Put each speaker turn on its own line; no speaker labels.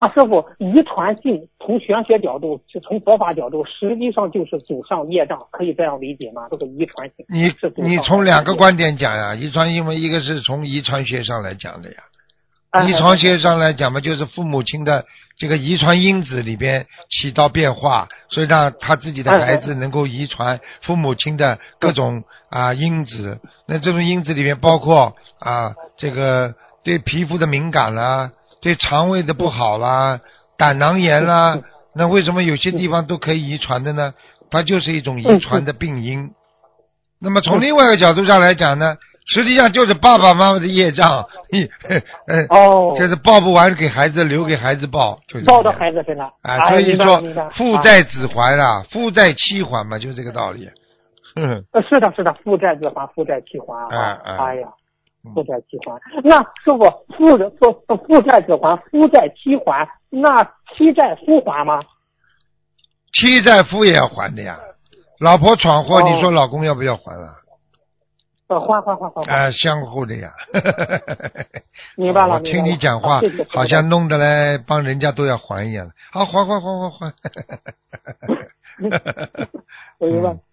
师傅，遗传性从玄学角度，就从佛法角度，实际上就是祖上业障，可以这样理解吗？这个遗传性
你从两个观点讲呀，遗传，因为一个是从遗传学上来讲的呀，遗传学上来讲嘛，就是父母亲的这个遗传因子里边起到变化，所以让他自己的孩子能够遗传父母亲的各种因子。那这种因子里面包括这个对皮肤的敏感啦，对肠胃的不好啦，胆囊炎啦，那为什么有些地方都可以遗传的呢？它就是一种遗传的病因。那么从另外一个角度上来讲呢，实际上就是爸爸妈妈的业障，就是报不完给孩子，留给孩子报，就是
报到孩子身上。
所以说父债子还啦，父债妻还嘛，就这个道理。
是的，是的，父债子还，父债妻还哎呀，父债妻还。那师傅，父债子还，夫债妻还，那妻债夫还吗？
妻债夫也要还的呀。老婆闯祸，你说老公要不要还了？
还。
相互的呀。
明白了。
我听你讲话，好像弄得来帮人家都要还一样。好，还。
我明白。